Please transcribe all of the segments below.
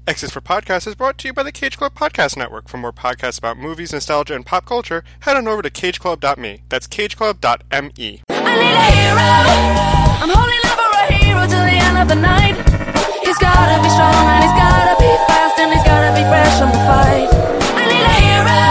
Exits for Podcast is brought to you by the Cage Club Podcast Network. For more podcasts about movies, nostalgia, and pop culture, head on over to cageclub.me. That's cageclub.me. I need a hero. I'm holding out for a hero till the end of the night. He's gotta be strong and he's gotta be fast and he's gotta be fresh on the fight. I need a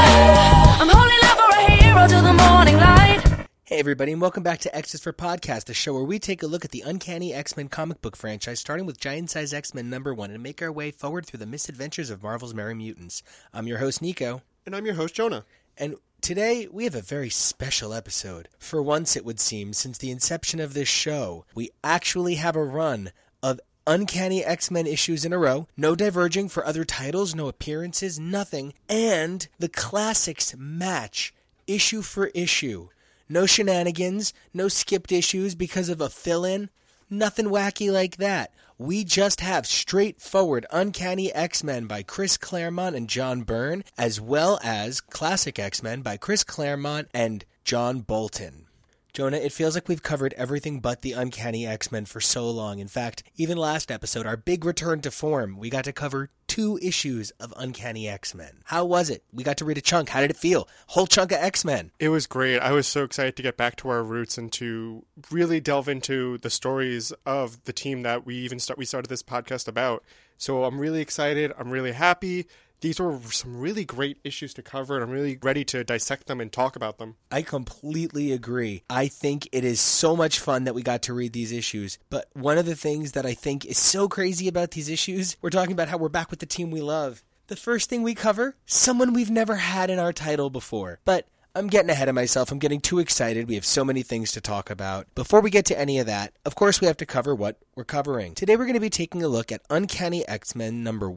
hero. I'm holding out for a hero till the morning light. Hey everybody, and welcome back to Extras for Podcast, a show where we take a look at the Uncanny X-Men comic book franchise, starting with Giant Size X-Men #1, and make our way forward through the misadventures of Marvel's Merry Mutants. I'm your host, Nico. And I'm your host, Jonah. And today, we have a very special episode. For once, it would seem, since the inception of this show, we actually have a run of Uncanny X-Men issues in a row, no diverging for other titles, no appearances, nothing, and the classics match, issue for issue. No shenanigans, no skipped issues because of a fill-in, nothing wacky like that. We just have straightforward Uncanny X-Men by Chris Claremont and John Byrne, as well as Classic X-Men by Chris Claremont and John Bolton. Jonah, it feels like we've covered everything but the Uncanny X-Men for so long. In fact, even last episode, our big return to form, we got to cover 2 issues of Uncanny X-Men. How was it? We got to read a chunk. How did it feel? Whole chunk of X-Men. It was great. I was so excited to get back to our roots and to really delve into the stories of the team that we started this podcast about. So I'm really excited. I'm really happy. These were some really great issues to cover, and I'm really ready to dissect them and talk about them. I completely agree. I think it is so much fun that we got to read these issues. But one of the things that I think is so crazy about these issues, we're talking about how we're back with the team we love. The first thing we cover, someone we've never had in our title before. But I'm getting ahead of myself. I'm getting too excited. We have so many things to talk about. Before we get to any of that, of course, we have to cover what we're covering. Today, we're going to be taking a look at Uncanny X-Men number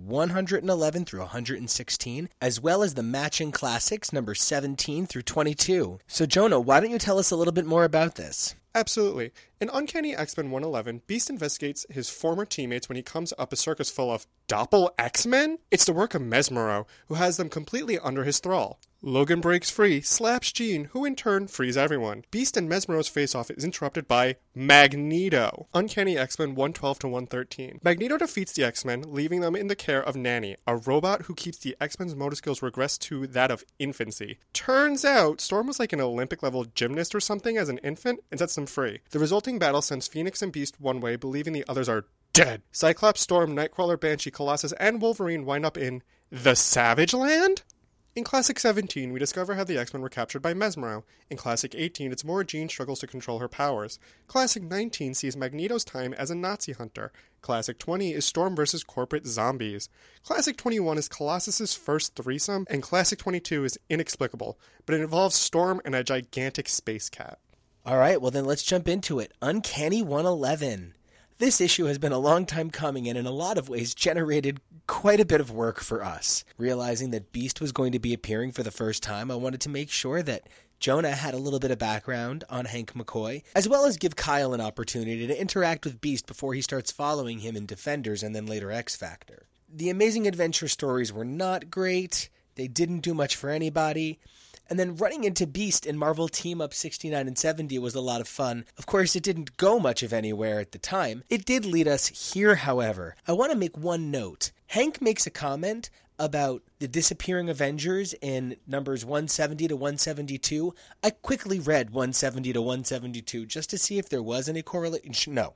111 through 116, as well as the matching classics number 17 through 22. So, Jonah, why don't you tell us a little bit more about this? Absolutely. In Uncanny X-Men 111, Beast investigates his former teammates when he comes up a circus full of Doppel X-Men? It's the work of Mesmero, who has them completely under his thrall. Logan breaks free, slaps Jean, who in turn frees everyone. Beast and Mesmero's face-off is interrupted by Magneto. Uncanny X-Men 112 to 113. Magneto defeats the X-Men, leaving them in the care of Nanny, a robot who keeps the X-Men's motor skills regressed to that of infancy. Turns out, Storm was like an Olympic-level gymnast or something as an infant, and sets them free. The resulting battle sends Phoenix and Beast one way, believing the others are dead. Cyclops, Storm, Nightcrawler, Banshee, Colossus, and Wolverine wind up in the Savage Land? In Classic 17, we discover how the X-Men were captured by Mesmero. In Classic 18, it's more Jean struggles to control her powers. Classic 19 sees Magneto's time as a Nazi hunter. Classic 20 is Storm versus corporate zombies. Classic 21 is Colossus's first threesome, and Classic 22 is inexplicable, but it involves Storm and a gigantic space cat. All right, well then let's jump into it. Uncanny 111. This issue has been a long time coming and in a lot of ways generated quite a bit of work for us. Realizing that Beast was going to be appearing for the first time, I wanted to make sure that Jonah had a little bit of background on Hank McCoy, as well as give Kyle an opportunity to interact with Beast before he starts following him in Defenders and then later X-Factor. The Amazing Adventure stories were not great, they didn't do much for anybody, and then running into Beast in Marvel Team Up 69 and 70 was a lot of fun. Of course, it didn't go much of anywhere at the time. It did lead us here, however. I want to make one note. Hank makes a comment about the disappearing Avengers in numbers 170 to 172. I quickly read 170 to 172 just to see if there was any correlation. No,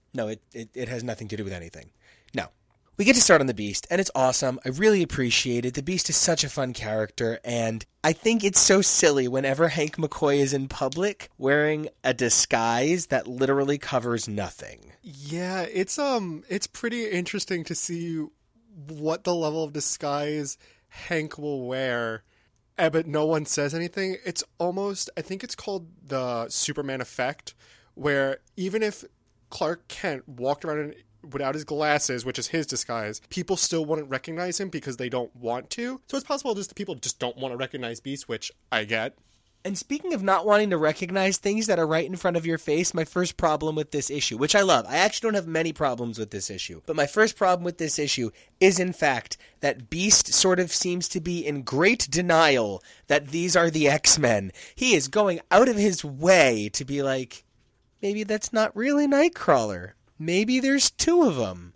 it has nothing to do with anything. No. We get to start on the Beast, and it's awesome. I really appreciate it. The Beast is such a fun character, and I think it's so silly whenever Hank McCoy is in public wearing a disguise that literally covers nothing. Yeah, it's pretty interesting to see what the level of disguise Hank will wear, but no one says anything. It's almost, I think it's called the Superman effect, where even if Clark Kent walked around without his glasses, which is his disguise, people still wouldn't recognize him because they don't want to. So it's possible just the people just don't want to recognize Beast, which I get. And speaking of not wanting to recognize things that are right in front of your face, my first problem with this issue, which I love, I actually don't have many problems with this issue, but my first problem with this issue is, in fact, that Beast sort of seems to be in great denial that these are the X-Men. He is going out of his way to be like, maybe that's not really Nightcrawler. Maybe there's 2 of them.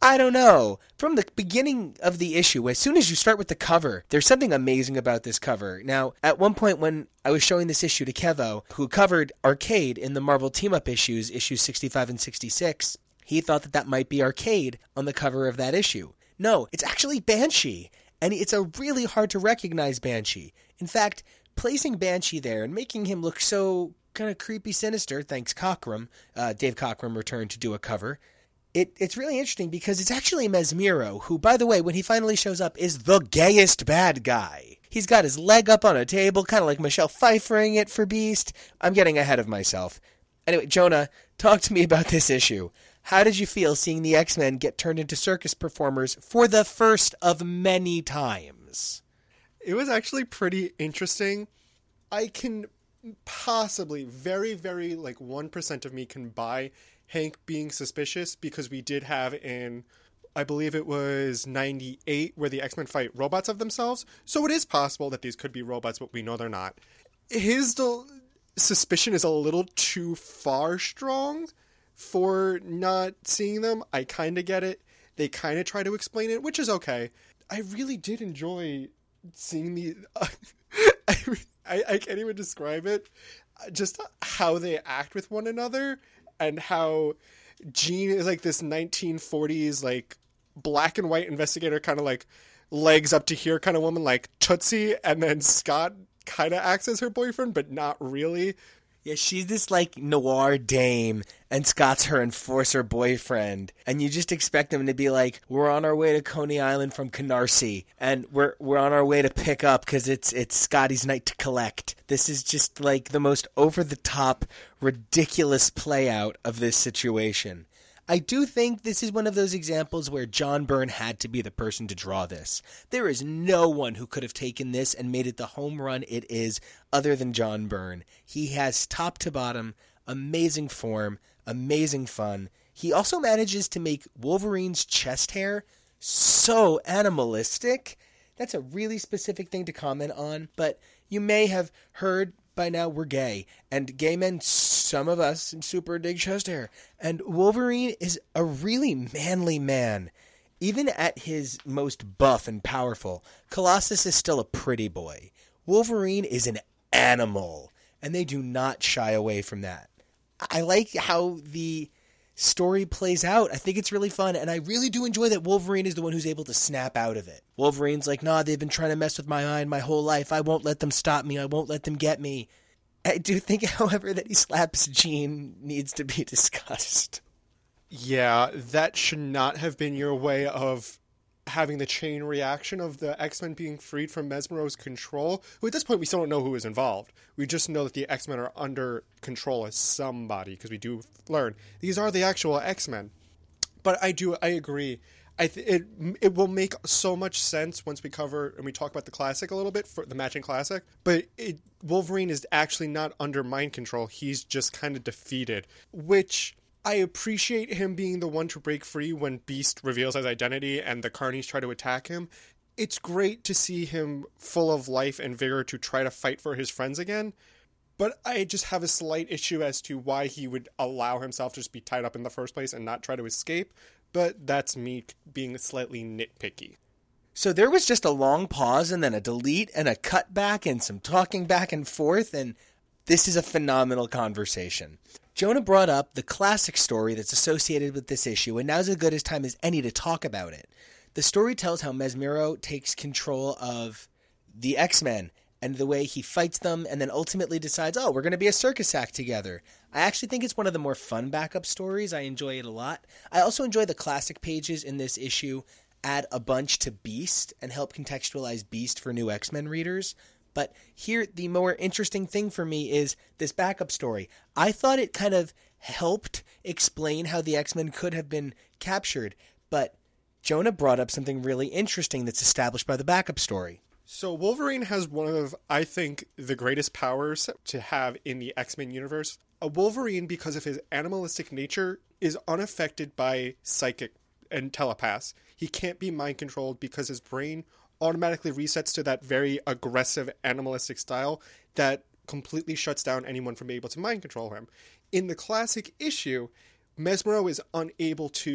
I don't know. From the beginning of the issue, as soon as you start with the cover, there's something amazing about this cover. Now, at one point when I was showing this issue to Kevo, who covered Arcade in the Marvel Team-Up issues 65 and 66, he thought that might be Arcade on the cover of that issue. No, it's actually Banshee, and it's a really hard to recognize Banshee. In fact, placing Banshee there and making him look so kind of creepy sinister, thanks Cockrum, Dave Cockrum returned to do a cover. It's really interesting because it's actually Mesmero, who, by the way, when he finally shows up, is the gayest bad guy. He's got his leg up on a table, kind of like Michelle Pfeiffering it for Beast. I'm getting ahead of myself. Anyway, Jonah, talk to me about this issue. How did you feel seeing the X-Men get turned into circus performers for the first of many times? It was actually pretty interesting. I can possibly, very, very, 1% of me can buy Hank being suspicious, because we did have in, I believe it was 98, where the X-Men fight robots of themselves. So it is possible that these could be robots, but we know they're not. His suspicion is a little too far strong for not seeing them. I kind of get it. They kind of try to explain it, which is okay. I really did enjoy seeing the... I can't even describe it. Just how they act with one another. And how Jean is like this 1940s, black and white investigator, kind of legs up to here kind of woman, like Tootsie. And then Scott kind of acts as her boyfriend, but not really. Yeah, she's this noir dame, and Scott's her enforcer boyfriend, and you just expect him to be like, we're on our way to Coney Island from Canarsie, and we're on our way to pick up because it's Scotty's night to collect. This is just the most over-the-top, ridiculous play-out of this situation. I do think this is one of those examples where John Byrne had to be the person to draw this. There is no one who could have taken this and made it the home run it is other than John Byrne. He has top to bottom, amazing form, amazing fun. He also manages to make Wolverine's chest hair so animalistic. That's a really specific thing to comment on, but you may have heard by now we're gay, and gay men, some of us, super dig chest hair, and Wolverine is a really manly man. Even at his most buff and powerful, Colossus is still a pretty boy. Wolverine is an animal, and they do not shy away from that. I like how the story plays out. I think it's really fun, and I really do enjoy that Wolverine is the one who's able to snap out of it. Wolverine's like, nah, they've been trying to mess with my mind my whole life. I won't let them stop me. I won't let them get me. I do think, however, that he slaps Jean needs to be discussed. Yeah, that should not have been your way of having the chain reaction of the X-Men being freed from Mesmero's control. Who at this point we still don't know who is involved. We just know that the X-Men are under control of somebody, because we do learn these are the actual X-Men. But I agree. It will make so much sense once we cover and we talk about the classic a little bit, for the matching classic. But Wolverine is actually not under mind control. He's just kind of defeated, which I appreciate him being the one to break free when Beast reveals his identity and the Carnies try to attack him. It's great to see him full of life and vigor to try to fight for his friends again. But I just have a slight issue as to why he would allow himself to just be tied up in the first place and not try to escape. But that's me being slightly nitpicky. So there was just a long pause and then a delete and a cutback and some talking back and forth, and this is a phenomenal conversation. Jonah brought up the classic story that's associated with this issue, and now's as good a time as any to talk about it. The story tells how Mesmero takes control of the X-Men and the way he fights them, and then ultimately decides, oh, we're going to be a circus act together. I actually think it's one of the more fun backup stories. I enjoy it a lot. I also enjoy the classic pages in this issue add a bunch to Beast and help contextualize Beast for new X-Men readers. But here, the more interesting thing for me is this backup story. I thought it kind of helped explain how the X-Men could have been captured, but Jonah brought up something really interesting that's established by the backup story. So Wolverine has one of, I think, the greatest powers to have in the X-Men universe. A Wolverine, because of his animalistic nature, is unaffected by psychic and telepaths. He can't be mind controlled because his brain automatically resets to that very aggressive animalistic style that completely shuts down anyone from being able to mind control him. In the classic issue, Mesmero is unable to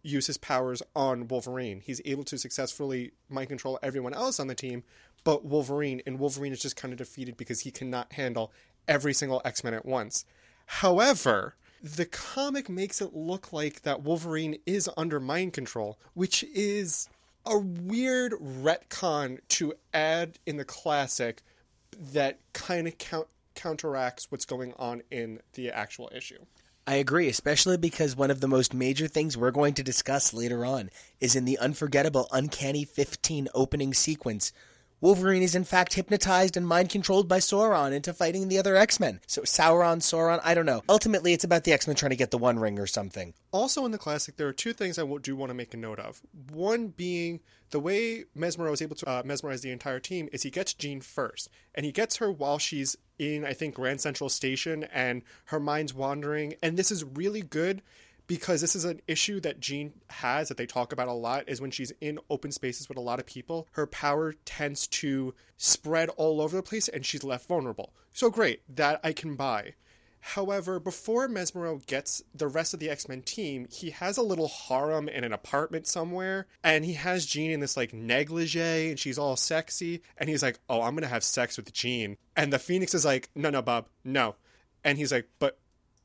use his powers on Wolverine. He's able to successfully mind control everyone else on the team, but Wolverine is just kind of defeated because he cannot handle every single X-Men at once. However, the comic makes it look like that Wolverine is under mind control, which is a weird retcon to add in the classic that kind of counteracts what's going on in the actual issue. I agree, especially because one of the most major things we're going to discuss later on is in the unforgettable Uncanny 15 opening sequence. Wolverine is in fact hypnotized and mind-controlled by Sauron into fighting the other X-Men. So Sauron, I don't know. Ultimately, it's about the X-Men trying to get the One Ring or something. Also in the classic, there are two things I do want to make a note of. One being the way Mesmero is able to mesmerize the entire team is he gets Jean first. And he gets her while she's in, I think, Grand Central Station, and her mind's wandering. And this is really good because this is an issue that Jean has that they talk about a lot, is when she's in open spaces with a lot of people, her power tends to spread all over the place and she's left vulnerable. So great, that I can buy. However, before Mesmero gets the rest of the X-Men team, he has a little harem in an apartment somewhere, and he has Jean in this, like, negligee, and she's all sexy, and he's like, oh, I'm gonna have sex with Jean. And the Phoenix is like, no, Bob, no. And he's like, But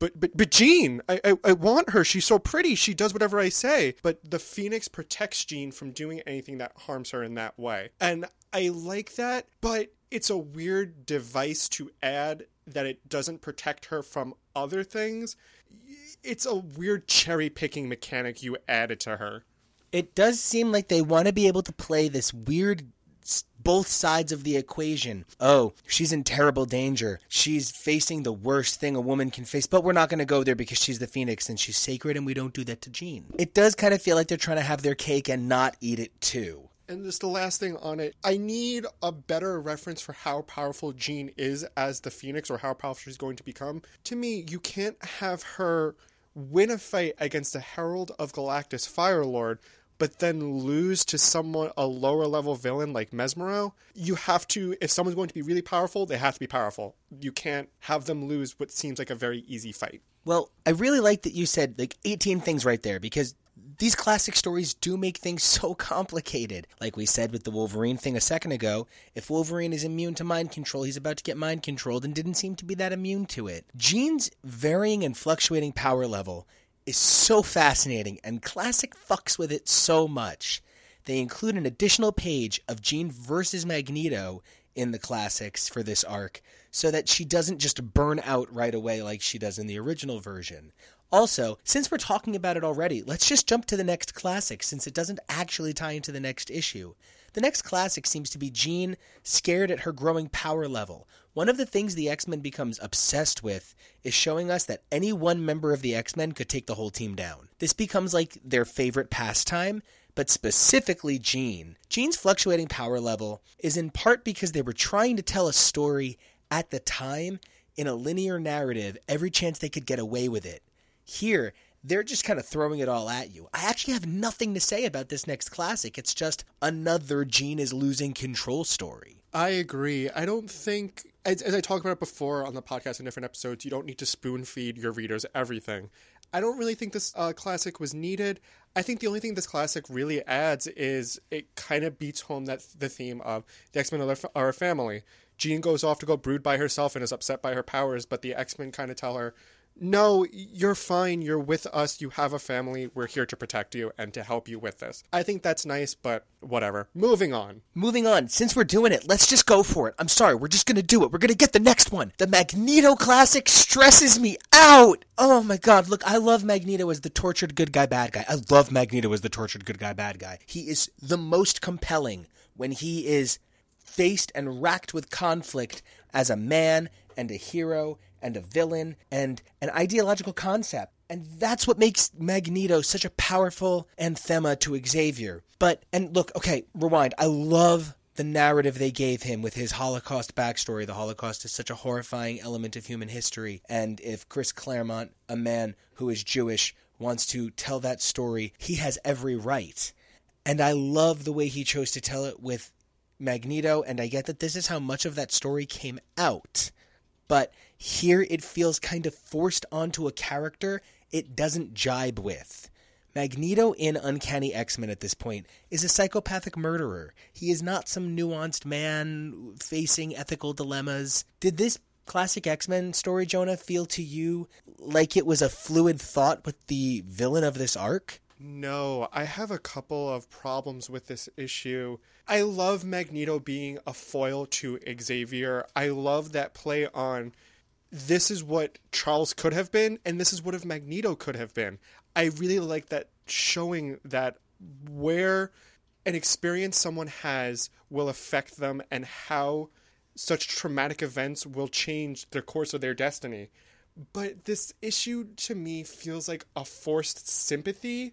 Jean, I want her. She's so pretty. She does whatever I say. But the Phoenix protects Jean from doing anything that harms her in that way. And I like that, but it's a weird device to add that it doesn't protect her from other things. It's a weird cherry-picking mechanic you added to her. It does seem like they want to be able to play this weird both sides of the equation. Oh, she's in terrible danger. She's facing the worst thing a woman can face, but we're not going to go there because she's the Phoenix and she's sacred and we don't do that to Jean. It does kind of feel like they're trying to have their cake and not eat it too. And just the last thing on it, I need a better reference for how powerful Jean is as the Phoenix, or how powerful she's going to become. To me, you can't have her win a fight against the Herald of Galactus Firelord, but then lose to somewhat a lower level villain like Mesmero. You have to, if someone's going to be really powerful, they have to be powerful. You can't have them lose what seems like a very easy fight. Well, I really like that you said like 18 things right there, because these classic stories do make things so complicated. Like we said with the Wolverine thing a second ago, if Wolverine is immune to mind control, he's about to get mind controlled and didn't seem to be that immune to it. Jean's varying and fluctuating power level is so fascinating, and Classic fucks with it so much. They include an additional page of Jean versus Magneto in the classics for this arc, so that she doesn't just burn out right away like she does in the original version. Also, since we're talking about it already, let's just jump to the next classic, since it doesn't actually tie into the next issue. The next classic seems to be Jean scared at her growing power level. One of the things the X-Men becomes obsessed with is showing us that any one member of the X-Men could take the whole team down. This becomes like their favorite pastime, but specifically Jean. Jean's fluctuating power level is in part because they were trying to tell a story at the time in a linear narrative every chance they could get away with it. Here, they're just kind of throwing it all at you. I actually have nothing to say about this next classic. It's just another Jean is losing control story. I agree. I don't think, as I talked about it before on the podcast in different episodes, you don't need to spoon feed your readers everything. I don't really think this classic was needed. I think the only thing this classic really adds is it kind of beats home that the theme of the X-Men are a family. Jean goes off to go brood by herself and is upset by her powers, but the X-Men kind of tell her, no, you're fine. You're with us. You have a family. We're here to protect you and to help you with this. I think that's nice, but whatever. Moving on. Since we're doing it, let's just go for it. I'm sorry. We're just going to do it. We're going to get the next one. The Magneto classic stresses me out. Oh my God. Look, I love Magneto as the tortured good guy, bad guy. I love Magneto as the tortured good guy, bad guy. He is the most compelling when he is faced and racked with conflict as a man and a hero and a villain and an ideological concept. And that's what makes Magneto such a powerful anthema to Xavier. And look, okay, rewind. I love the narrative they gave him with his Holocaust backstory. The Holocaust is such a horrifying element of human history. And if Chris Claremont, a man who is Jewish, wants to tell that story, he has every right. And I love the way he chose to tell it with Magneto, and I get that this is how much of that story came out. But here it feels kind of forced onto a character it doesn't jibe with. Magneto in Uncanny X-Men at this point is a psychopathic murderer. He is not some nuanced man facing ethical dilemmas. Did this classic X-Men story, Jonah, feel to you like it was a fluid thought with the villain of this arc? No, I have a couple of problems with this issue. I love Magneto being a foil to Xavier. I love that play on this is what Charles could have been, and this is what if Magneto could have been. I really like that, showing that where an experience someone has will affect them and how such traumatic events will change the course of their destiny. But this issue to me feels like a forced sympathy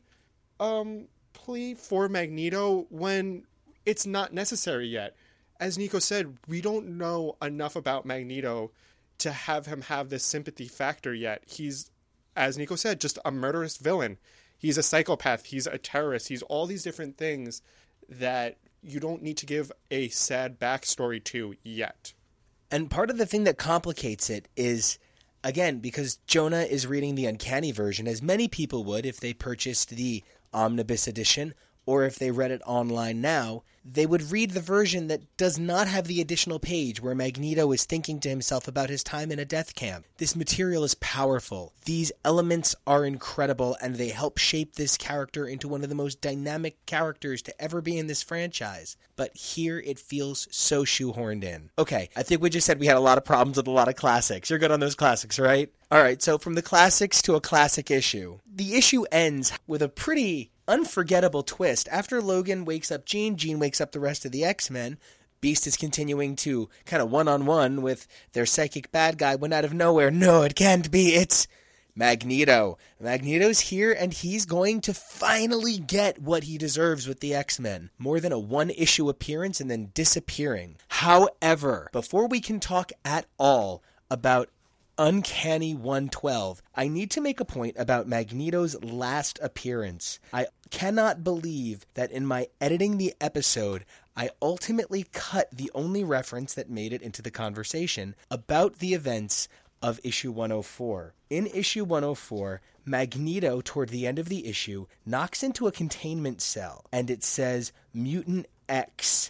plea for Magneto when it's not necessary yet. As Nico said, we don't know enough about Magneto to have him have this sympathy factor yet. He's, as Nico said, just a murderous villain. He's a psychopath. He's a terrorist. He's all these different things that you don't need to give a sad backstory to yet. And part of the thing that complicates it is, again, because Jonah is reading the Uncanny version, as many people would if they purchased the Omnibus edition, or if they read it online now, they would read the version that does not have the additional page where Magneto is thinking to himself about his time in a death camp. This material is powerful. These elements are incredible, and they help shape this character into one of the most dynamic characters to ever be in this franchise. But here it feels so shoehorned in. Okay, I think we just said we had a lot of problems with a lot of classics. You're good on those classics, right? All right, so from the classics to a classic issue. The issue ends with a pretty unforgettable twist. After Logan wakes up Jean wakes up the rest of the X-Men. Beast is continuing to kind of one-on-one with their psychic bad guy when out of nowhere, no, it can't be, it's Magneto. Magneto's here, and he's going to finally get what he deserves with the X-Men. More than a one-issue appearance and then disappearing. However, before we can talk at all about Uncanny 112, I need to make a point about Magneto's last appearance. I cannot believe that in my editing the episode, I ultimately cut the only reference that made it into the conversation about the events of issue 104. In issue 104, Magneto, toward the end of the issue, knocks into a containment cell, and it says Mutant X,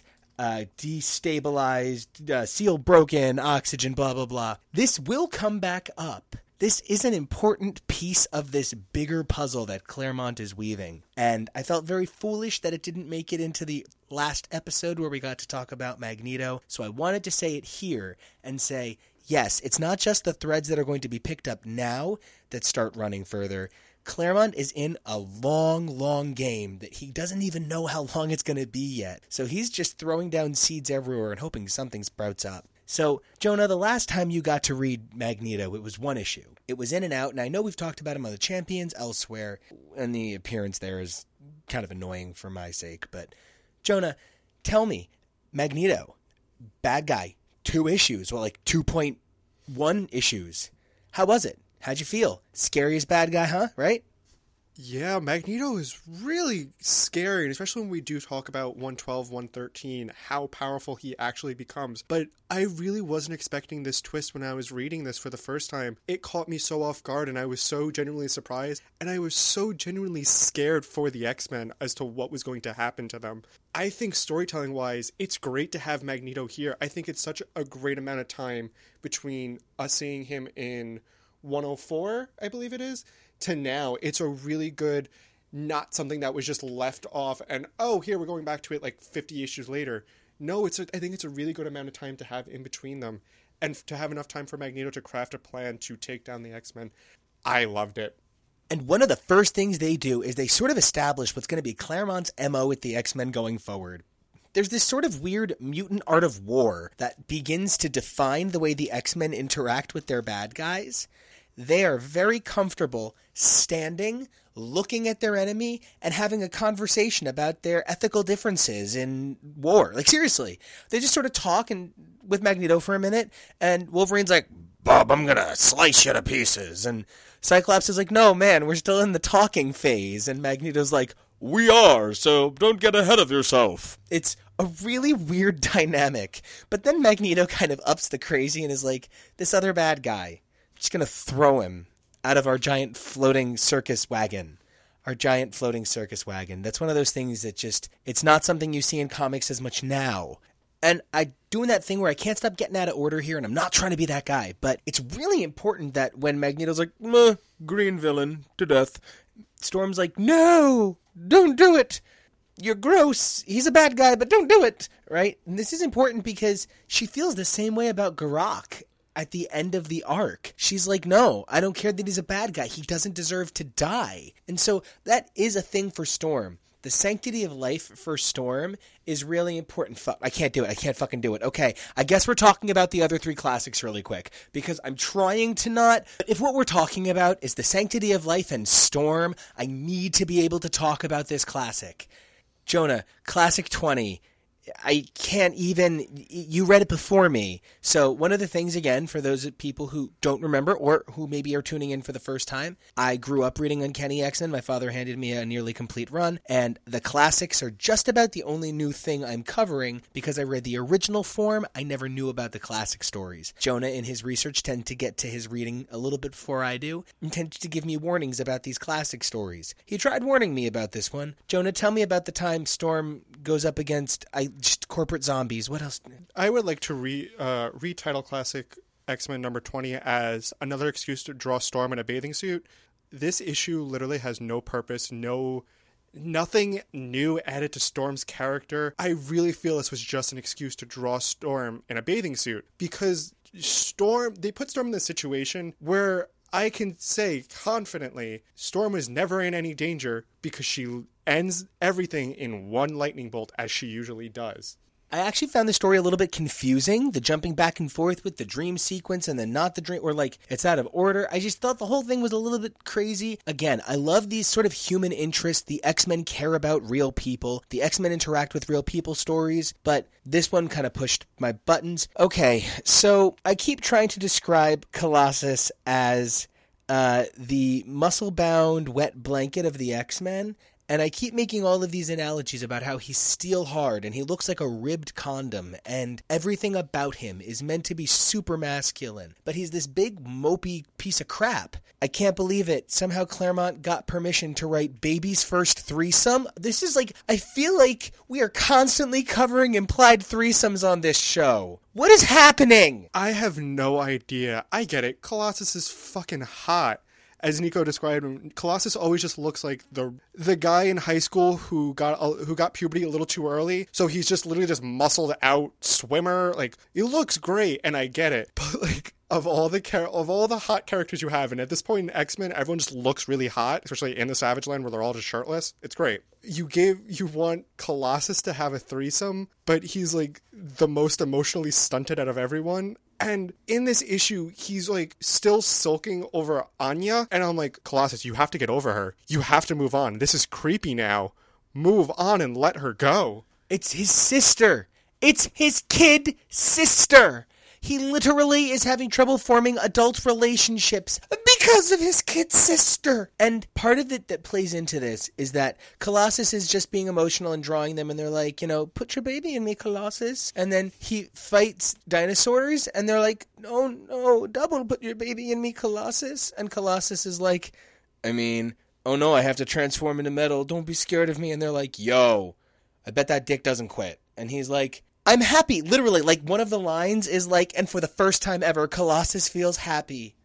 destabilized, seal broken, oxygen, blah, blah, blah. This will come back up. This is an important piece of this bigger puzzle that Claremont is weaving. And I felt very foolish that it didn't make it into the last episode where we got to talk about Magneto. So I wanted to say it here and say, yes, it's not just the threads that are going to be picked up now that start running further. Claremont is in a long, long game that he doesn't even know how long it's going to be yet. So he's just throwing down seeds everywhere and hoping something sprouts up. So, Jonah, the last time you got to read Magneto, it was one issue. It was in and out, and I know we've talked about him on the Champions elsewhere, and the appearance there is kind of annoying for my sake. But, Jonah, tell me, Magneto, bad guy, 2 issues, well, like 2.1 issues. How was it? How'd you feel? Scariest bad guy, huh? Right? Yeah, Magneto is really scary, and especially when we do talk about 112, 113, how powerful he actually becomes. But I really wasn't expecting this twist when I was reading this for the first time. It caught me so off guard, and I was so genuinely surprised, and I was so genuinely scared for the X-Men as to what was going to happen to them. I think storytelling-wise, it's great to have Magneto here. I think it's such a great amount of time between us seeing him in 104, I believe it is, to now. It's a really good, not something that was just left off and, oh, here we're going back to it like 50 issues later. No, I think it's a really good amount of time to have in between them, and to have enough time for Magneto to craft a plan to take down the X-Men. I loved it. And one of the first things they do is they sort of establish what's going to be Claremont's MO with the X-Men going forward. There's this sort of weird mutant art of war that begins to define the way the X-Men interact with their bad guys. They are very comfortable standing, looking at their enemy, and having a conversation about their ethical differences in war. Like, seriously. They just sort of talk with Magneto for a minute, and Wolverine's like, Bob, I'm gonna slice you to pieces. And Cyclops is like, no, man, we're still in the talking phase. And Magneto's like, we are, so don't get ahead of yourself. It's a really weird dynamic. But then Magneto kind of ups the crazy and is like, this other bad guy, just going to throw him out of our giant floating circus wagon. our giant floating circus wagon. That's one of those things that just, it's not something you see in comics as much now. And I'm doing that thing where I can't stop getting out of order here, and I'm not trying to be that guy. But it's really important that when Magneto's like, green villain to death, Storm's like, no, don't do it. You're gross. He's a bad guy, but don't do it. Right? And this is important because she feels the same way about Garak at the end of the arc. She's like, no, I don't care that he's a bad guy. He doesn't deserve to die. And so that is a thing for Storm. The sanctity of life for Storm is really important. Fuck, I can't do it. I can't fucking do it. Okay, I guess we're talking about the other three classics really quick, because I'm trying to not. But if what we're talking about is the sanctity of life and Storm, I need to be able to talk about this classic. Jonah, Classic 20. I can't even, you read it before me. So one of the things, again, for those people who don't remember or who maybe are tuning in for the first time, I grew up reading Uncanny X-Men. My father handed me a nearly complete run, and the classics are just about the only new thing I'm covering because I read the original form. I never knew about the classic stories. Jonah, in his research, tended to get to his reading a little bit before I do, and tended to give me warnings about these classic stories. He tried warning me about this one. Jonah, tell me about the time Storm goes up against just corporate zombies. What else? I would like to retitle Classic X-Men number 20 as another excuse to draw Storm in a bathing suit. This issue literally has no purpose, nothing new added to Storm's character. I really feel this was just an excuse to draw Storm in a bathing suit, because they put Storm in this situation where I can say confidently Storm was never in any danger because she ends everything in one lightning bolt, as she usually does. I actually found the story a little bit confusing, the jumping back and forth with the dream sequence and then not the dream, or like it's out of order. I just thought the whole thing was a little bit crazy. Again, I love these sort of human interests. The X-Men care about real people. The X-Men interact with real people stories, but this one kind of pushed my buttons. Okay, so I keep trying to describe Colossus as the muscle-bound wet blanket of the X-Men, and I keep making all of these analogies about how he's steel hard and he looks like a ribbed condom and everything about him is meant to be super masculine. But he's this big mopey piece of crap. I can't believe it. Somehow Claremont got permission to write Baby's First Threesome. This is like, I feel like we are constantly covering implied threesomes on this show. What is happening? I have no idea. I get it. Colossus is fucking hot. As Nico described him, Colossus always just looks like the guy in high school who got puberty a little too early. So he's just literally this muscled out swimmer. Like, it looks great, and I get it. But like, of all the hot characters you have, and at this point in X-Men, everyone just looks really hot, especially in the Savage Land where they're all just shirtless. It's great. You want Colossus to have a threesome, but he's like the most emotionally stunted out of everyone. And in this issue, he's like still sulking over Anya. And I'm like, Colossus, you have to get over her. You have to move on. This is creepy now. Move on and let her go. It's his sister. It's his kid sister. He literally is having trouble forming adult relationships because of his kid sister. And part of it that plays into this is that Colossus is just being emotional and drawing them, and they're like, put your baby in me, Colossus. And then he fights dinosaurs, and they're like, no, double put your baby in me, Colossus. And Colossus is like, oh no, I have to transform into metal. Don't be scared of me. And they're like, yo, I bet that dick doesn't quit. And he's like, I'm happy. Literally, like, one of the lines is like, and for the first time ever, Colossus feels happy.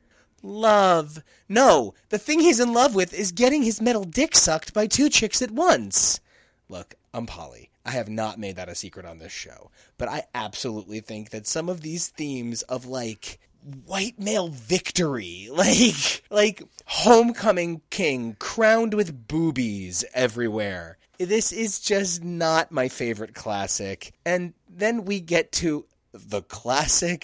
Love. No, the thing he's in love with is getting his metal dick sucked by two chicks at once. Look, I'm Polly. I have not made that a secret on this show. But I absolutely think that some of these themes of, like, white male victory, like homecoming king crowned with boobies everywhere. This is just not my favorite classic. And then we get to the classic.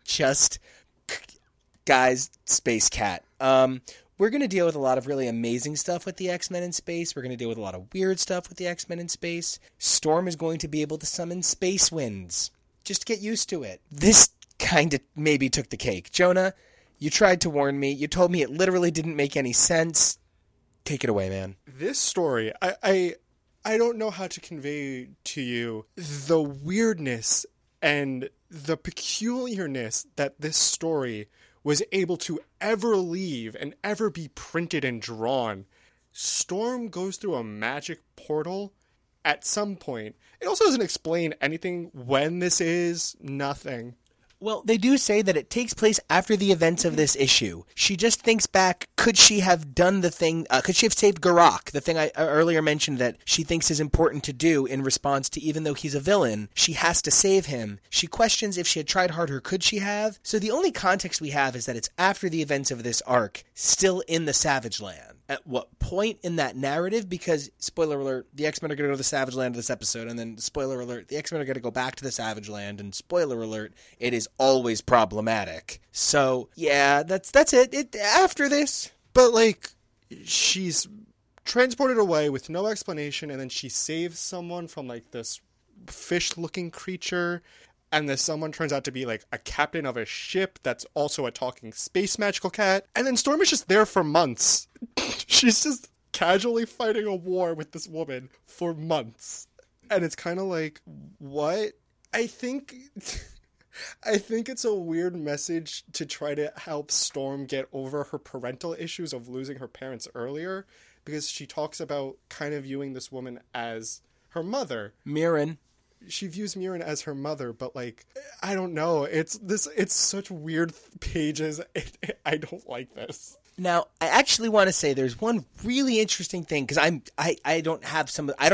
Guys, Space Cat. We're going to deal with a lot of really amazing stuff with the X-Men in space. We're going to deal with a lot of weird stuff with the X-Men in space. Storm is going to be able to summon space winds. Just get used to it. This kind of maybe took the cake. Jonah, you tried to warn me. You told me it literally didn't make any sense. Take it away, man. This story, I don't know how to convey to you the weirdness and the peculiarness that this story was able to ever leave and ever be printed and drawn. Storm goes through a magic portal at some point. It also doesn't explain anything when this is. Nothing. Well, they do say that it takes place after the events of this issue. She just thinks back, could she have done the thing, could she have saved Garak, the thing I earlier mentioned that she thinks is important to do in response to, even though he's a villain, she has to save him. She questions if she had tried harder, could she have? So the only context we have is that it's after the events of this arc, still in the Savage Land. At what point in that narrative? Because, spoiler alert, the X-Men are going to go to the Savage Land of this episode, and then, spoiler alert, the X-Men are going to go back to the Savage Land, and spoiler alert, it is always problematic. So, yeah, that's it. After this. But, like, she's transported away with no explanation, and then she saves someone from, like, this fish-looking creature, and this someone turns out to be, like, a captain of a ship that's also a talking space magical cat, and then Storm is just there for months. She's just casually fighting a war with this woman for months. And it's kind of like, what? I think it's a weird message to try to help Storm get over her parental issues of losing her parents earlier, because she talks about kind of viewing this woman as her mother. Mirren. She views Mirren as her mother, but, like, I don't know. It's such weird pages. I don't like this. Now, I actually want to say there's one really interesting thing, because I don't have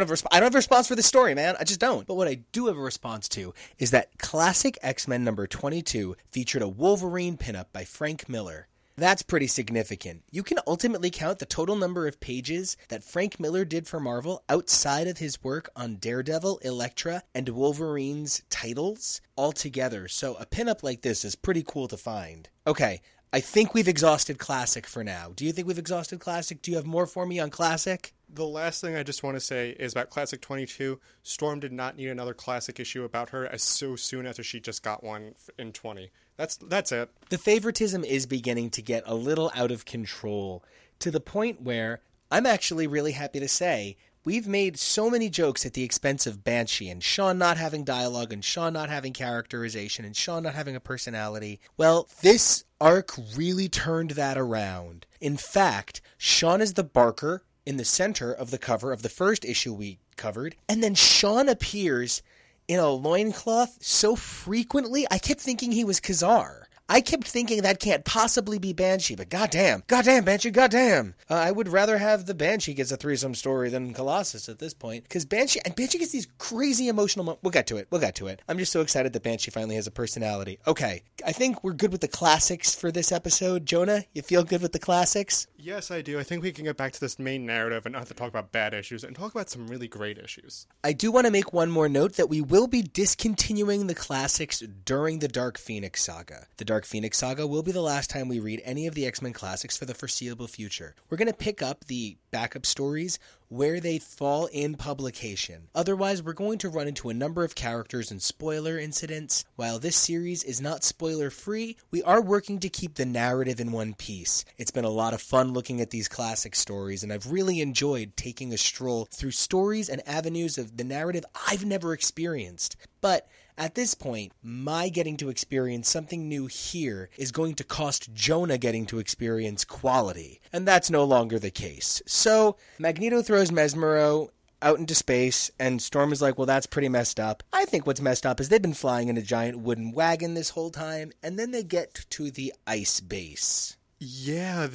a response for this story, man. I just don't. But what I do have a response to is that Classic X-Men number 22 featured a Wolverine pinup by Frank Miller. That's pretty significant. You can ultimately count the total number of pages that Frank Miller did for Marvel outside of his work on Daredevil, Elektra, and Wolverine's titles altogether. So a pinup like this is pretty cool to find. Okay, I think we've exhausted Classic for now. Do you think we've exhausted Classic? Do you have more for me on Classic? The last thing I just want to say is about Classic 22. Storm did not need another Classic issue about her as so soon after she just got one in 20. That's it. The favoritism is beginning to get a little out of control, to the point where I'm actually really happy to say we've made so many jokes at the expense of Banshee and Sean not having dialogue and Sean not having characterization and Sean not having a personality. Well, this arc really turned that around. In fact, Sean is the barker in the center of the cover of the first issue we covered, and then Sean appears in a loincloth so frequently, I kept thinking he was Khazar. I kept thinking that can't possibly be Banshee, but goddamn, Banshee, goddamn. I would rather have the Banshee gets a threesome story than Colossus at this point, because Banshee gets these crazy emotional We'll get to it. I'm just so excited that Banshee finally has a personality. Okay, I think we're good with the classics for this episode. Jonah, you feel good with the classics? Yes, I do. I think we can get back to this main narrative and not have to talk about bad issues and talk about some really great issues. I do want to make one more note that we will be discontinuing the classics during the Dark Phoenix saga. The Dark Phoenix saga will be the last time we read any of the X-Men classics for the foreseeable future. We're going to pick up the backup stories where they fall in publication. Otherwise, we're going to run into a number of characters and spoiler incidents. While this series is not spoiler-free, we are working to keep the narrative in one piece. It's been a lot of fun looking at these classic stories, and I've really enjoyed taking a stroll through stories and avenues of the narrative I've never experienced. But at this point, my getting to experience something new here is going to cost Jonah getting to experience quality, and that's no longer the case. So, Magneto throws Mesmero out into space, and Storm is like, well, that's pretty messed up. I think what's messed up is they've been flying in a giant wooden wagon this whole time, and then they get to the ice base. Yeah,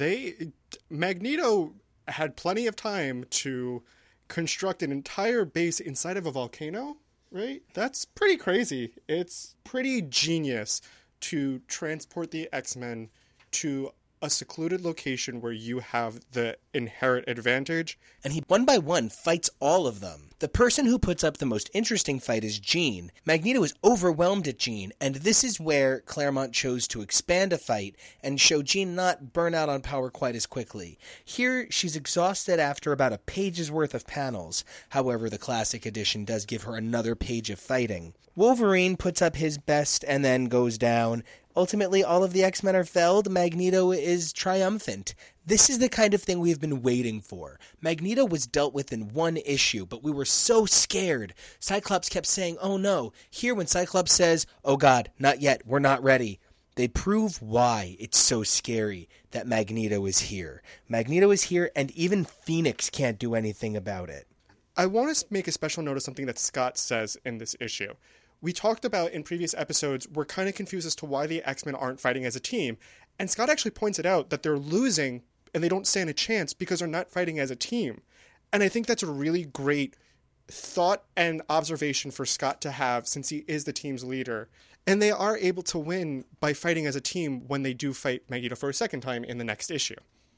Magneto had plenty of time to construct an entire base inside of a volcano. Right? That's pretty crazy. It's pretty genius to transport the X-Men to a secluded location where you have the inherent advantage. And he, one by one, fights all of them. The person who puts up the most interesting fight is Jean. Magneto is overwhelmed at Jean, and this is where Claremont chose to expand a fight and show Jean not burn out on power quite as quickly. Here, she's exhausted after about a page's worth of panels. However, the classic edition does give her another page of fighting. Wolverine puts up his best and then goes down. Ultimately, all of the X-Men are felled. Magneto is triumphant. This is the kind of thing we've been waiting for. Magneto was dealt with in one issue, but we were so scared. Cyclops kept saying, oh no. Here, when Cyclops says, oh god, not yet, we're not ready, They prove why it's so scary that Magneto is here. Magneto is here, and even Phoenix can't do anything about it. I want to make a special note of something that Scott says in this issue. We talked about in previous episodes, we're kind of confused as to why the X-Men aren't fighting as a team. And Scott actually points it out that they're losing and they don't stand a chance because they're not fighting as a team. And I think that's a really great thought and observation for Scott to have since he is the team's leader. And they are able to win by fighting as a team when they do fight Magneto for a second time in the next issue.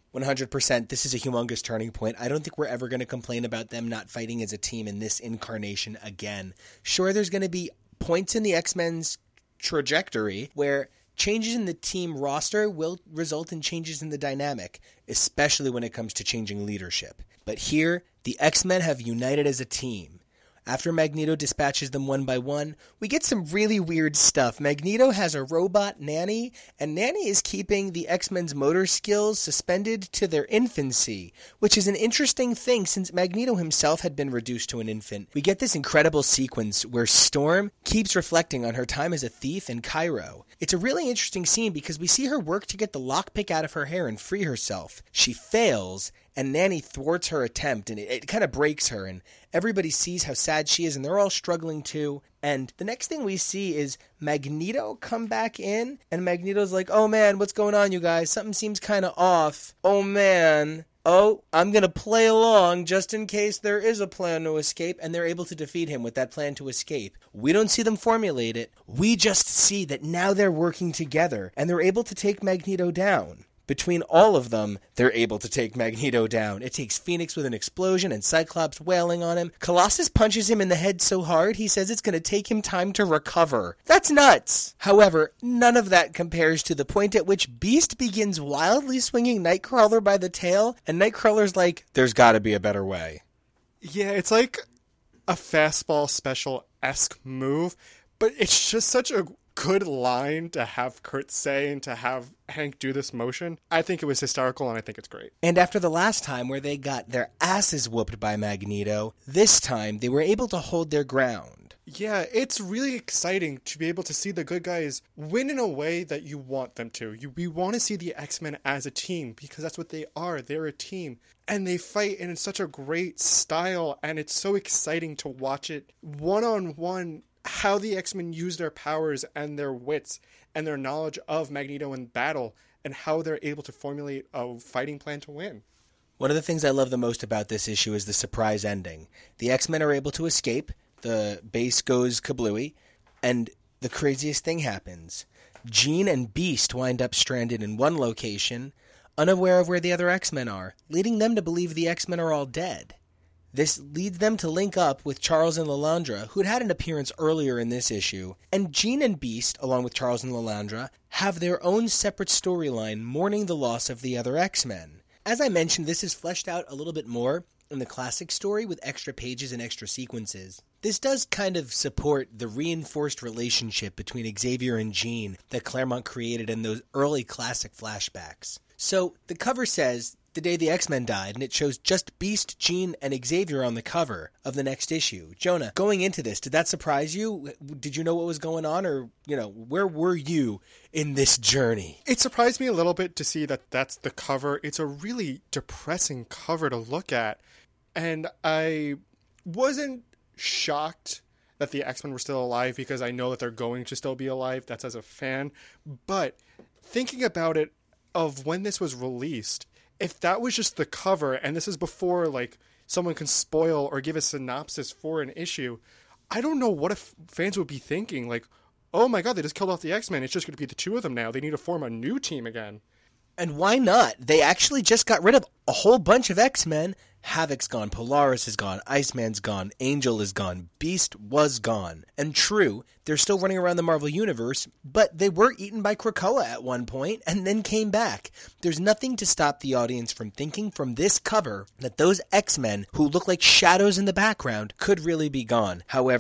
100%. This is a humongous turning point. I don't think we're ever going to complain about them not fighting as a team in this incarnation again. Sure, there's going to be points in the X-Men's trajectory where changes in the team roster will result in changes in the dynamic, especially when it comes to changing leadership. But here, the X-Men have united as a team. After Magneto dispatches them one by one, we get some really weird stuff. Magneto has a robot nanny, and Nanny is keeping the X-Men's motor skills suspended to their infancy, which is an interesting thing since Magneto himself had been reduced to an infant. We get this incredible sequence where Storm keeps reflecting on her time as a thief in Cairo. It's a really interesting scene because we see her work to get the lockpick out of her hair and free herself. She fails, and Nanny thwarts her attempt, and it kind of breaks her, and everybody sees how sad she is, and they're all struggling too. And the next thing we see is Magneto come back in, and Magneto's like, oh man, what's going on, you guys? Something seems kind of off. Oh man. Oh, I'm going to play along just in case there is a plan to escape, and they're able to defeat him with that plan to escape. We don't see them formulate it. We just see that now they're working together, and they're able to take Magneto down. Between all of them, they're able to take Magneto down. It takes Phoenix with an explosion and Cyclops wailing on him. Colossus punches him in the head so hard he says it's going to take him time to recover. That's nuts! However, none of that compares to the point at which Beast begins wildly swinging Nightcrawler by the tail, and Nightcrawler's like, there's gotta be a better way. Yeah, it's like a fastball special-esque move, but it's just such a good line to have Kurt say and to have Hank do this motion. I think it was hysterical, and I think it's great. And after the last time where they got their asses whooped by Magneto, this time they were able to hold their ground. Yeah, it's really exciting to be able to see the good guys win in a way that you want them to. We want to see the X-Men as a team because that's what they are. They're a team. And they fight in such a great style, and it's so exciting to watch it one-on-one, how the X-Men use their powers and their wits and their knowledge of Magneto in battle and how they're able to formulate a fighting plan to win. One of the things I love the most about this issue is the surprise ending. The X-Men are able to escape, the base goes kablooey, and the craziest thing happens. Jean and Beast wind up stranded in one location, unaware of where the other X-Men are, leading them to believe the X-Men are all dead. This leads them to link up with Charles and Lilandra, who had an appearance earlier in this issue, and Jean and Beast, along with Charles and Lilandra, have their own separate storyline mourning the loss of the other X-Men. As I mentioned, this is fleshed out a little bit more in the classic story with extra pages and extra sequences. This does kind of support the reinforced relationship between Xavier and Jean that Claremont created in those early classic flashbacks. So, the cover says, the day the X-Men died, and it shows just Beast, Jean, and Xavier on the cover of the next issue. Jonah, going into this, did that surprise you? Did you know what was going on, or, where were you in this journey? It surprised me a little bit to see that that's the cover. It's a really depressing cover to look at, and I wasn't shocked that the X-Men were still alive because I know that they're going to still be alive. That's as a fan. But thinking about it, of when this was released, if that was just the cover, and this is before, someone can spoil or give a synopsis for an issue, I don't know what if fans would be thinking. Oh my god, they just killed off the X-Men. It's just going to be the two of them now. They need to form a new team again. And why not? They actually just got rid of a whole bunch of X-Men. Havoc's gone, Polaris is gone, Iceman's gone, Angel is gone, Beast was gone. And true, they're still running around the Marvel Universe, but they were eaten by Krakoa at one point and then came back. There's nothing to stop the audience from thinking from this cover that those X-Men, who look like shadows in the background, could really be gone. However,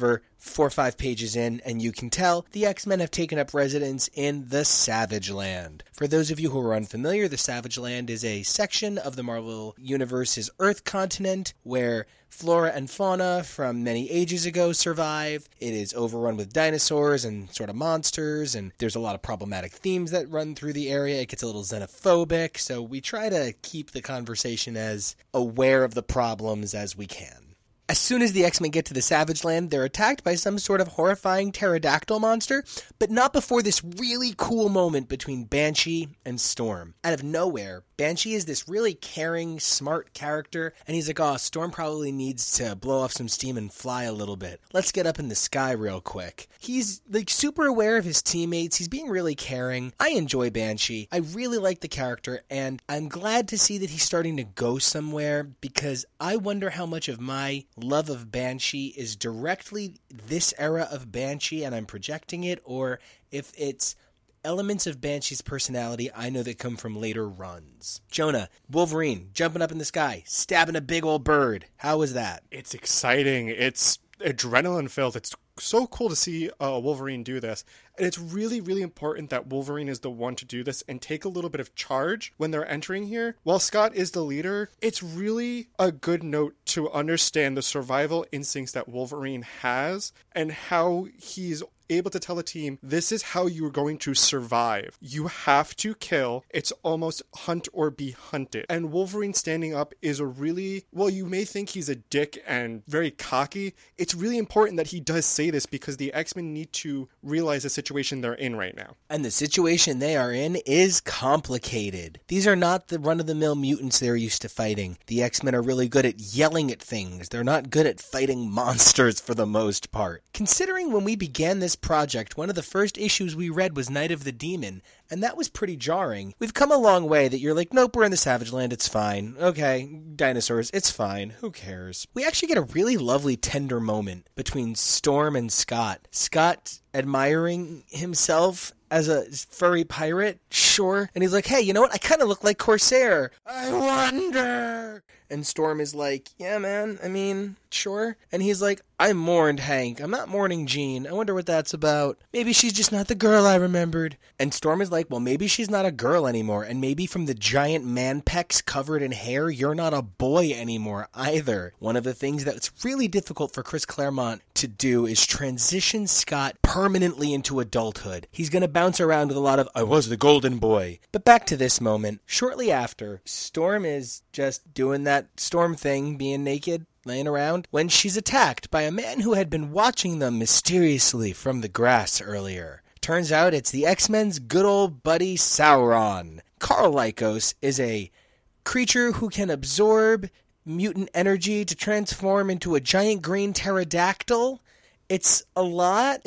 4 or 5 pages in, and you can tell the X-Men have taken up residence in the Savage Land. For those of you who are unfamiliar, the Savage Land is a section of the Marvel Universe's Earth continent where flora and fauna from many ages ago survive. It is overrun with dinosaurs and sort of monsters, and there's a lot of problematic themes that run through the area. It gets a little xenophobic, so we try to keep the conversation as aware of the problems as we can. As soon as the X-Men get to the Savage Land, they're attacked by some sort of horrifying pterodactyl monster, but not before this really cool moment between Banshee and Storm. Out of nowhere, Banshee is this really caring, smart character, and he's like, oh, Storm probably needs to blow off some steam and fly a little bit. Let's get up in the sky real quick. He's like super aware of his teammates. He's being really caring. I enjoy Banshee. I really like the character, and I'm glad to see that he's starting to go somewhere, because I wonder how much of my love of Banshee is directly this era of Banshee and I'm projecting it, or if it's elements of Banshee's personality I know that come from later runs. Jonah, Wolverine, jumping up in the sky, stabbing a big old bird. How was that? It's exciting. It's adrenaline-filled. It's so cool to see Wolverine do this. And it's really, really important that Wolverine is the one to do this and take a little bit of charge when they're entering here. While Scott is the leader, it's really a good note to understand the survival instincts that Wolverine has and how he's able to tell the team, this is how you're going to survive. You have to kill. It's almost hunt or be hunted. And Wolverine standing up is a really, well, you may think he's a dick and very cocky. It's really important that he does say this because the X-Men need to realize the situation they're in right now. And the situation they are in is complicated. These are not the run-of-the-mill mutants they're used to fighting. The X-Men are really good at yelling at things. They're not good at fighting monsters for the most part. Considering when we began this project, one of the first issues we read was Night of the Demon, and that was pretty jarring. We've come a long way that you're like, nope, we're in the Savage Land, it's fine. Okay, dinosaurs, it's fine. Who cares? We actually get a really lovely tender moment between Storm and Scott. Scott admiring himself as a furry pirate, sure. And he's like, hey, you know what? I kind of look like Corsair. I wonder. And Storm is like, yeah, man, I mean, sure. And he's like, I mourned Hank. I'm not mourning Jean. I wonder what that's about. Maybe she's just not the girl I remembered. And Storm is like, well, maybe she's not a girl anymore. And maybe from the giant man pecs covered in hair, you're not a boy anymore either. One of the things that's really difficult for Chris Claremont to do is transition Scott permanently into adulthood. He's going to bounce around with a lot of, I was the golden boy. But back to this moment. Shortly after, Storm is just doing that Storm thing, being naked, laying around, when she's attacked by a man who had been watching them mysteriously from the grass earlier. Turns out it's the X-Men's good old buddy Sauron. Karl Lykos is a creature who can absorb mutant energy to transform into a giant green pterodactyl. It's a lot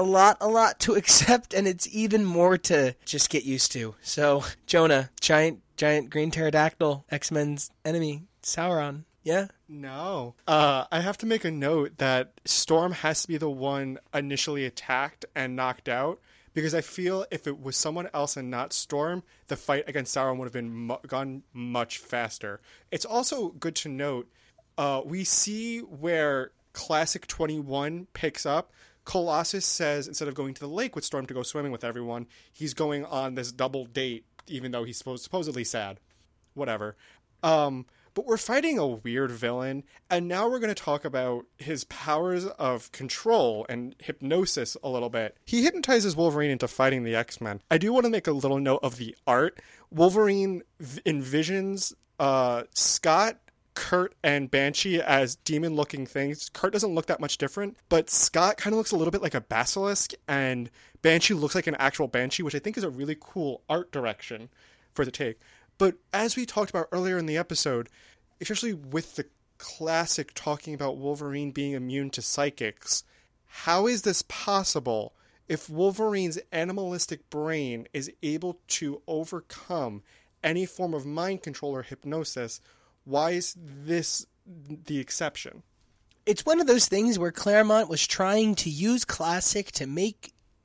to accept, and it's even more to just get used to. So, Jonah, giant green pterodactyl, X-Men's enemy, Sauron. Yeah? No. I have to make a note that Storm has to be the one initially attacked and knocked out, because I feel if it was someone else and not Storm, the fight against Sauron would have been gone much faster. It's also good to note, we see where Classic 21 picks up. Colossus says instead of going to the lake with Storm to go swimming with everyone, he's going on this double date, even though he's supposedly sad. Whatever. But we're fighting a weird villain, and now we're going to talk about his powers of control and hypnosis a little bit. He hypnotizes Wolverine into fighting the X-Men. I do want to make a little note of the art. Wolverine envisions Scott, Kurt, and Banshee as demon-looking things. Kurt doesn't look that much different, but Scott kind of looks a little bit like a basilisk, and Banshee looks like an actual banshee, which I think is a really cool art direction for the take. But as we talked about earlier in the episode, especially with the classic talking about Wolverine being immune to psychics, how is this possible if Wolverine's animalistic brain is able to overcome any form of mind control or hypnosis? Why is this the exception? It's one of those things where Claremont was trying to use classic to make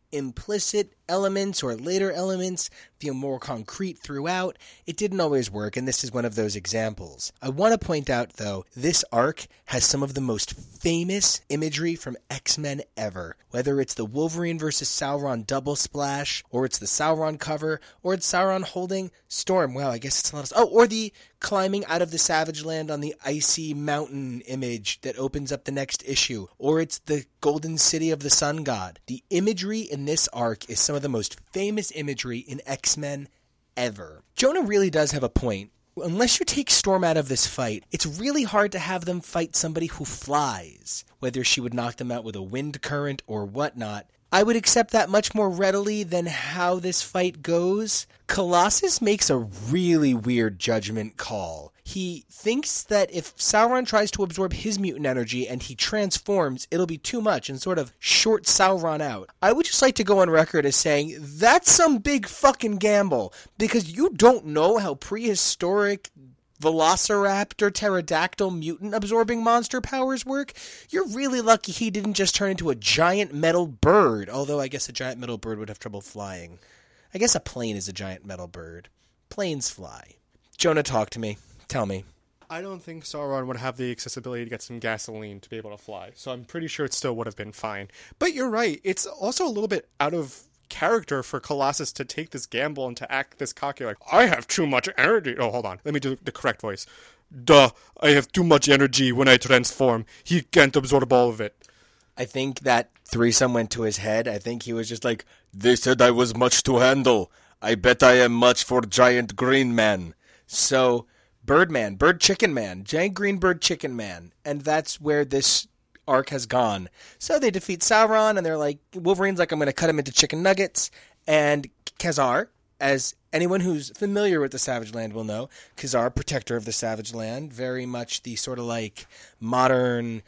implicit elements or later elements feel more concrete throughout. It didn't always work, and this is one of those examples. I want to point out, though, this arc has some of the most famous imagery from X-Men ever. Whether it's the Wolverine vs. Sauron double splash, or it's the Sauron cover, or it's Sauron holding Storm. Wow, I guess it's a lot of... Oh, or the climbing out of the Savage Land on the icy mountain image that opens up the next issue, or it's the Golden City of the Sun God. The imagery in this arc is some of the most famous imagery in X-Men ever. Jonah really does have a point. Unless you take Storm out of this fight, it's really hard to have them fight somebody who flies. Whether she would knock them out with a wind current or whatnot, I would accept that much more readily than how this fight goes. Colossus makes a really weird judgment call. He thinks that if Sauron tries to absorb his mutant energy and he transforms, it'll be too much and sort of short Sauron out. I would just like to go on record as saying that's some big fucking gamble, because you don't know how prehistoric Velociraptor pterodactyl mutant absorbing monster powers work. You're really lucky he didn't just turn into a giant metal bird, although I guess a giant metal bird would have trouble flying. I guess a plane is a giant metal bird. Planes fly. Jonah, talk to me. Tell me. I don't think Sauron would have the accessibility to get some gasoline to be able to fly, so I'm pretty sure it still would have been fine. But you're right, it's also a little bit out of character for Colossus to take this gamble and to act this cocky, like, I have too much energy. Oh, hold on, let me do the correct voice. Duh, I have too much energy when I transform. He can't absorb all of it. I think that threesome went to his head. I think he was just like, they said I was much to handle. I bet I am much for giant green man. So, Birdman, Bird Chicken Man, giant green bird chicken man. And that's where this arc has gone. So they defeat Sauron, and they're like, Wolverine's like, I'm going to cut him into chicken nuggets. And Ka-Zar, as anyone who's familiar with the Savage Land will know, Ka-Zar, protector of the Savage Land, very much the sort of like modern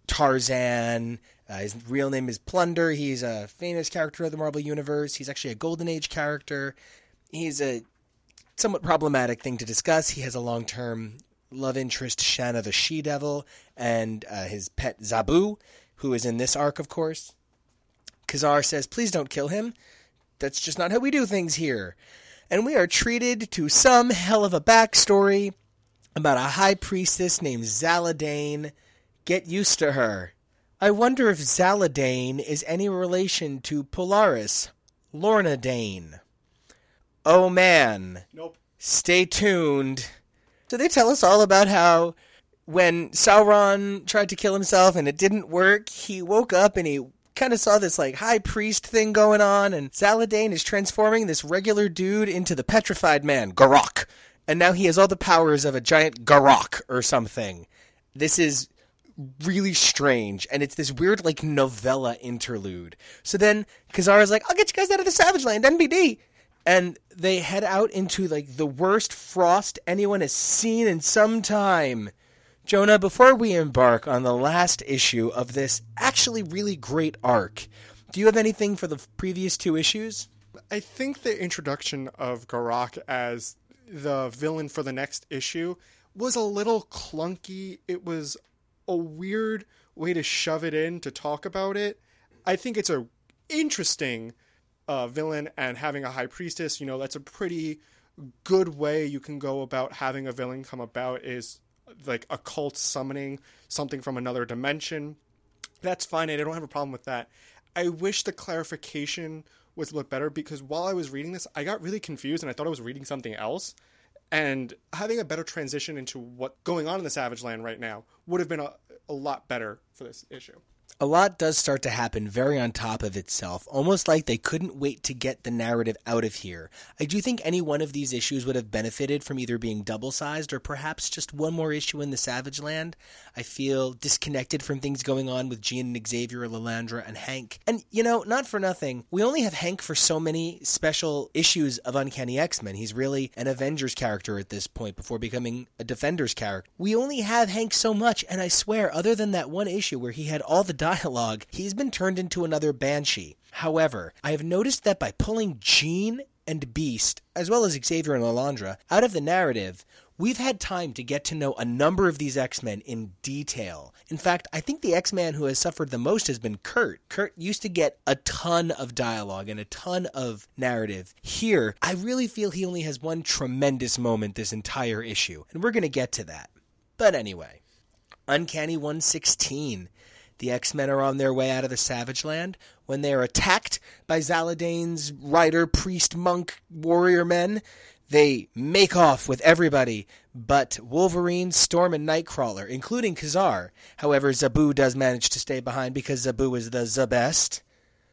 Tarzan. His real name is Plunder. He's a famous character of the Marvel Universe. He's actually a Golden Age character. He's a somewhat problematic thing to discuss. He has a long-term love interest, Shanna the She-Devil, and his pet Zabu, who is in this arc, of course. Ka-Zar says, please don't kill him. That's just not how we do things here. And we are treated to some hell of a backstory about a high priestess named Zaladane. Get used to her. I wonder if Zaladane is any relation to Polaris, Lorna Dane. Oh man. Nope. Stay tuned. So they tell us all about how when Sauron tried to kill himself and it didn't work, he woke up and he kind of saw this like high priest thing going on, and Zaladane is transforming this regular dude into the petrified man, Garok. And now he has all the powers of a giant Garok or something. This is really strange, and it's this weird like novella interlude. So then Ka-Zar is like, I'll get you guys out of the Savage Land, NBD. And they head out into like the worst frost anyone has seen in some time. Jonah, before we embark on the last issue of this actually really great arc, do you have anything for the previous two issues? I think the introduction of Garok as the villain for the next issue was a little clunky. It was a weird way to shove it in to talk about it. I think it's a interesting villain, and having a high priestess, you know, that's a pretty good way you can go about having a villain come about, is like a cult summoning something from another dimension. That's fine. I don't have a problem with that. I wish the clarification was a little better, because while I was reading this, I got really confused and I thought I was reading something else. And having a better transition into what's going on in the Savage Land right now would have been a lot better for this issue. A lot does start to happen very on top of itself, almost like they couldn't wait to get the narrative out of here. I do think any one of these issues would have benefited from either being double-sized or perhaps just one more issue in the Savage Land. I feel disconnected from things going on with Jean and Xavier, Lilandra, and Hank. And, you know, not for nothing, we only have Hank for so many special issues of Uncanny X-Men. He's really an Avengers character at this point before becoming a Defenders character. We only have Hank so much, and I swear, other than that one issue where he had all the dialogue, he's been turned into another Banshee. However, I have noticed that by pulling Jean and Beast, as well as Xavier and Lilandra, out of the narrative, We've had time to get to know a number of these X-Men in detail. In fact, I think the X-Man who has suffered the most has been Kurt. Kurt used to get a ton of dialogue and a ton of narrative. Here, I really feel he only has one tremendous moment this entire issue, and we're going to get to that. But anyway, Uncanny 116. The X-Men are on their way out of the Savage Land when they are attacked by Zaladain's rider, priest, monk, warrior men. They make off with everybody but Wolverine, Storm, and Nightcrawler, including Kazar. However, Zabu does manage to stay behind because Zabu is the best.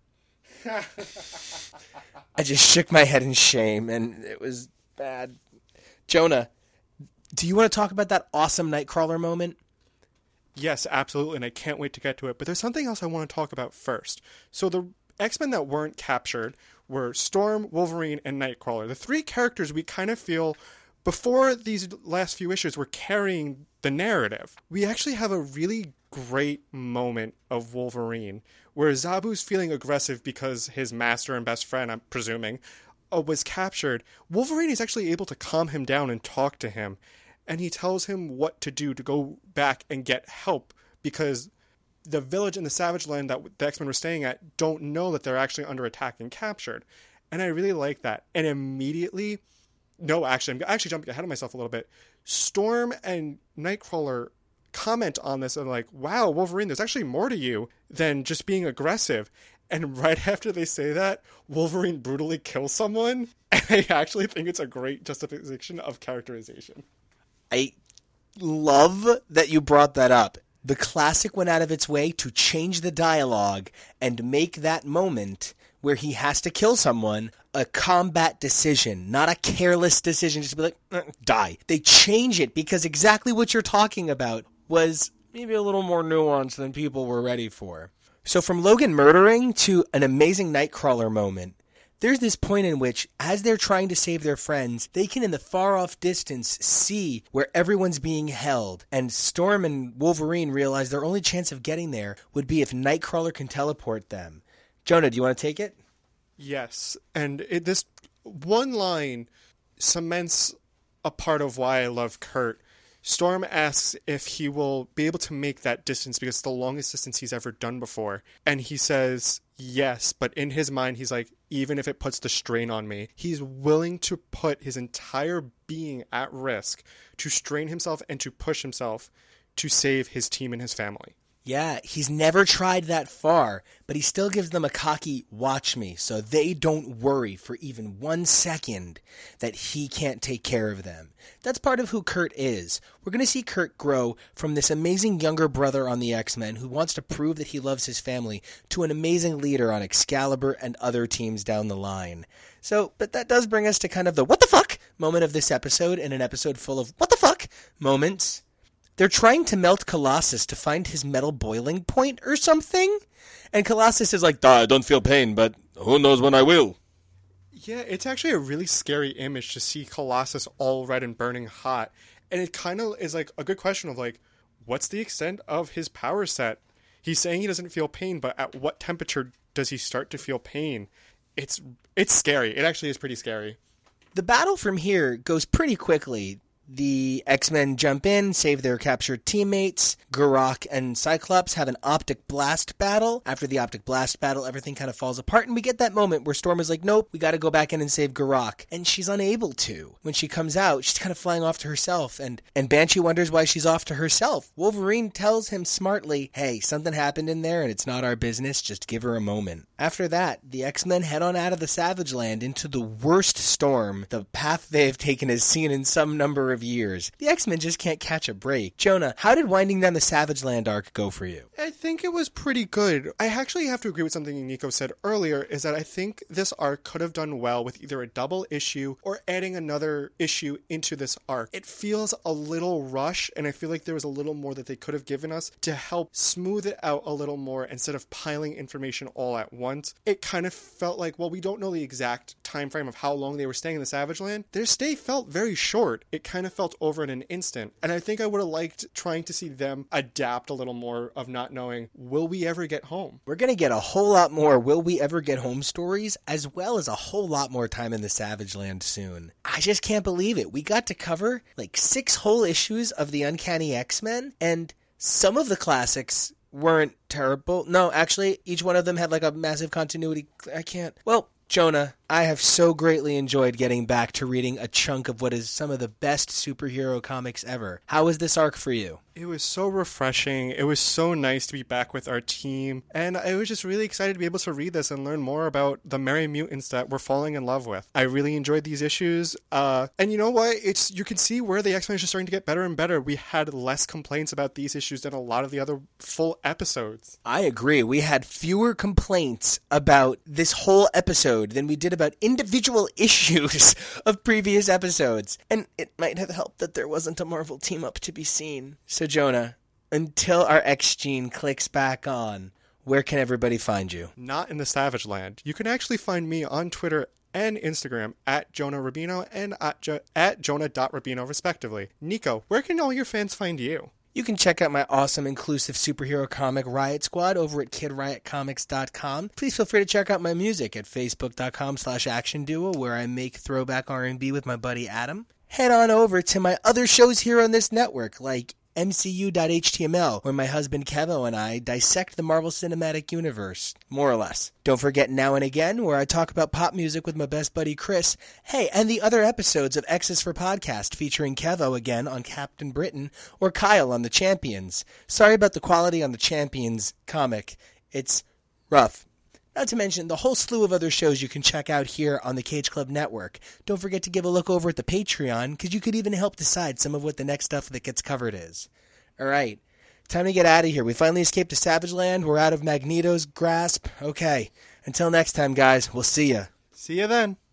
I just shook my head in shame, and it was bad. Jonah, do you want to talk about that awesome Nightcrawler moment? Yes, absolutely, and I can't wait to get to it. But there's something else I want to talk about first. So the X-Men that weren't captured were Storm, Wolverine, and Nightcrawler. The three characters we kind of feel, before these last few issues, were carrying the narrative. We actually have a really great moment of Wolverine, where Zabu's feeling aggressive because his master and best friend, I'm presuming, was captured. Wolverine is actually able to calm him down and talk to him. And he tells him what to do to go back and get help because the village in the Savage Land that the X-Men were staying at don't know that they're actually under attack and captured. And I really like that. And immediately, I'm actually jumping ahead of myself a little bit. Storm and Nightcrawler comment on this and like, wow, Wolverine, there's actually more to you than just being aggressive. And right after they say that, Wolverine brutally kills someone. And I actually think it's a great justification of characterization. I love that you brought that up. The classic went out of its way to change the dialogue and make that moment where he has to kill someone a combat decision, not a careless decision, just to be like, die. They change it because exactly what you're talking about was maybe a little more nuanced than people were ready for. So from Logan murdering to an amazing Nightcrawler moment, there's this point in which, as they're trying to save their friends, they can in the far-off distance see where everyone's being held. And Storm and Wolverine realize their only chance of getting there would be if Nightcrawler can teleport them. Jonah, do you want to take it? Yes, and this one line cements a part of why I love Kurt. Storm asks if he will be able to make that distance because it's the longest distance he's ever done before. And he says yes, but in his mind he's like, even if it puts the strain on me, he's willing to put his entire being at risk to strain himself and to push himself to save his team and his family. Yeah, he's never tried that far, but he still gives them a cocky watch me so they don't worry for even 1 second that he can't take care of them. That's part of who Kurt is. We're going to see Kurt grow from this amazing younger brother on the X-Men who wants to prove that he loves his family to an amazing leader on Excalibur and other teams down the line. So, but that does bring us to kind of the what the fuck moment of this episode, and an episode full of what the fuck moments. They're trying to melt Colossus to find his metal boiling point or something. And Colossus is like, I don't feel pain, but who knows when I will. Yeah, it's actually a really scary image to see Colossus all red and burning hot. And it kind of is like a good question of like, what's the extent of his power set? He's saying he doesn't feel pain, but at what temperature does he start to feel pain? It's scary. It actually is pretty scary. The battle from here goes pretty quickly. The X-Men jump in, save their captured teammates. Garak and Cyclops have an optic blast battle. After the optic blast battle, everything kind of falls apart, and we get that moment where Storm is like, nope, we gotta go back in and save Garak. And she's unable to. When she comes out, she's kind of flying off to herself, and Banshee wonders why she's off to herself. Wolverine tells him smartly, hey, something happened in there, and it's not our business, just give her a moment. After that, the X-Men head on out of the Savage Land into the worst storm the path they have taken has seen in some number of years. The X-Men just can't catch a break. Jonah, how did winding down the Savage Land arc go for you? I think it was pretty good. I actually have to agree with something Nico said earlier, is that I think this arc could have done well with either a double issue or adding another issue into this arc. It feels a little rushed, and I feel like there was a little more that they could have given us to help smooth it out a little more instead of piling information all at once. It kind of felt like, well, we don't know the exact time frame of how long they were staying in the Savage Land. Their stay felt very short. It kind of of felt over in an instant. And I think I would have liked trying to see them adapt a little more of not knowing, will we ever get home? We're going to get a whole lot more Will We Ever Get Home stories, as well as a whole lot more time in the Savage Land soon. I just can't believe it. We got to cover like 6 whole issues of the Uncanny X-Men, and some of the classics weren't terrible. No, actually, each one of them had like a massive continuity. Well, Jonah, I have so greatly enjoyed getting back to reading a chunk of what is some of the best superhero comics ever. How was this arc for you? It was so refreshing. It was so nice to be back with our team. And I was just really excited to be able to read this and learn more about the Merry Mutants that we're falling in love with. I really enjoyed these issues. And you know what? You can see where the X-Men are just starting to get better and better. We had less complaints about these issues than a lot of the other full episodes. I agree. We had fewer complaints about this whole episode than we did about individual issues of previous episodes. And it might have helped that there wasn't a Marvel team-up to be seen. So Jonah, until our X-Gene clicks back on, where can everybody find you? Not in the Savage Land. You can actually find me on Twitter and Instagram at Jonah Rubino and at Jonah.Rubino respectively. Nico, where can all your fans find you? You can check out my awesome inclusive superhero comic Riot Squad over at KidRiotComics.com. Please feel free to check out my music at Facebook.com/ActionDuo, where I make throwback R&B with my buddy Adam. Head on over to my other shows here on this network, like MCU.html, where my husband Kevo and I dissect the Marvel Cinematic Universe, more or less. Don't forget Now and Again, where I talk about pop music with my best buddy Chris. Hey, and the other episodes of X's for Podcast, featuring Kevo again on Captain Britain, or Kyle on The Champions. Sorry about the quality on The Champions comic. It's rough. Not to mention the whole slew of other shows you can check out here on the Cage Club Network. Don't forget to give a look over at the Patreon, because you could even help decide some of what the next stuff that gets covered is. Alright, time to get out of here. We finally escaped to Savage Land. We're out of Magneto's grasp. Okay, until next time, guys, we'll see ya. See ya then.